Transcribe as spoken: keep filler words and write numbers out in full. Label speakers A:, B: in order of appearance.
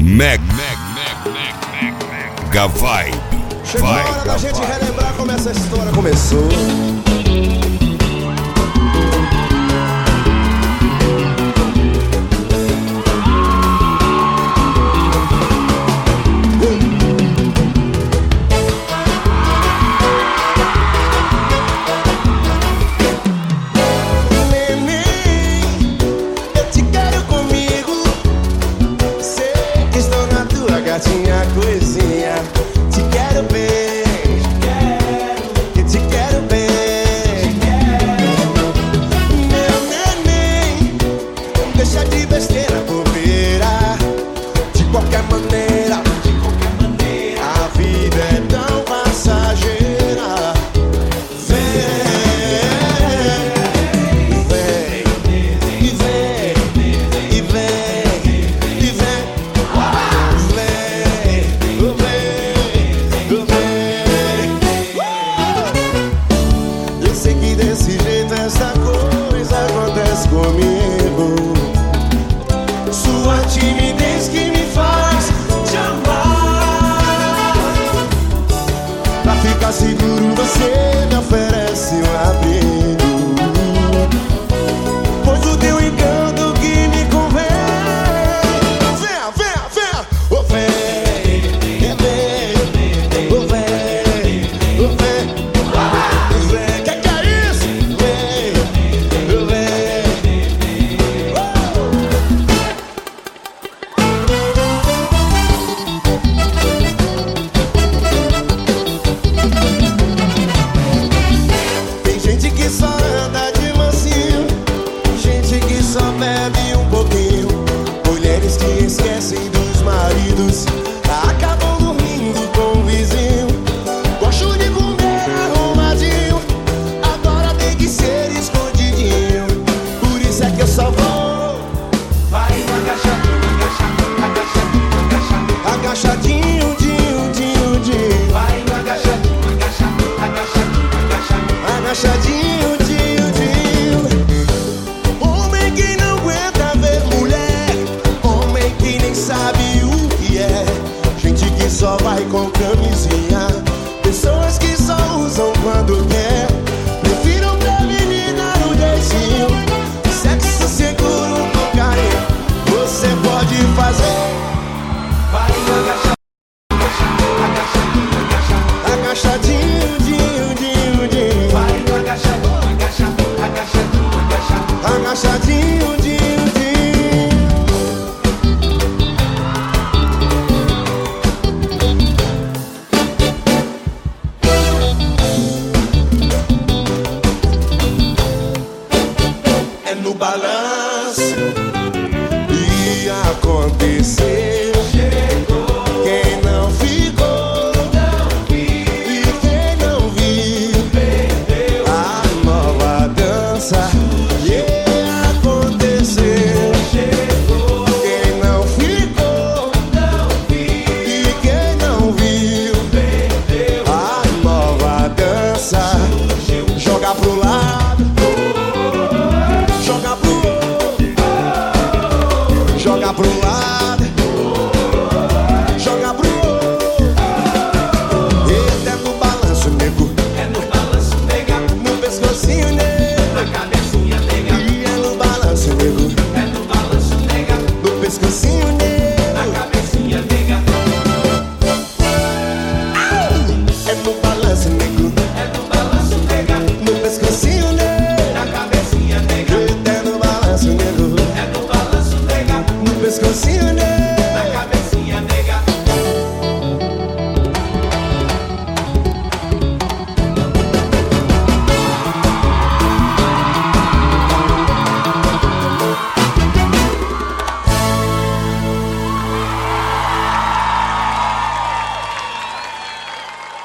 A: Meg, Meg, Meg, Meg, Meg, Mega Vibe.
B: Chegou a hora da gente relembrar como essa história começou. Gatinha coisinha, te quero bem, te quero, te quero bem, te quero. Meu neném, deixa de besteira, bobeira. De qualquer maneira, de qualquer maneira, a vida é tão passageira. Vem, vem, e vem, e vem, e vem. Eu sei que desse jeito essa coisa acontece comigo. Sua timidez que me faz te amar. Pra ficar seguro você me oferece um abrigo, pois o teu encanto que me convém. Venha, venha, venha, oh, vem, vem, vem, oh, vem, oh, vem. Bebe um pouquinho, mulheres que esquecem dos maridos, acabam dormindo com o vizinho. Gosto de comer arrumadinho, agora tem que ser escondidinho. Por isso é que eu só vou. Vai agachadinho, agachadinho, agachadinho, agachadinho, dinho, dinho, dinho. Vai agachadinho, agachadinho, agachadinho, agachadinho, agachadinho, dinho, dinho. Sabe o que é? Gente que só vai com caminho.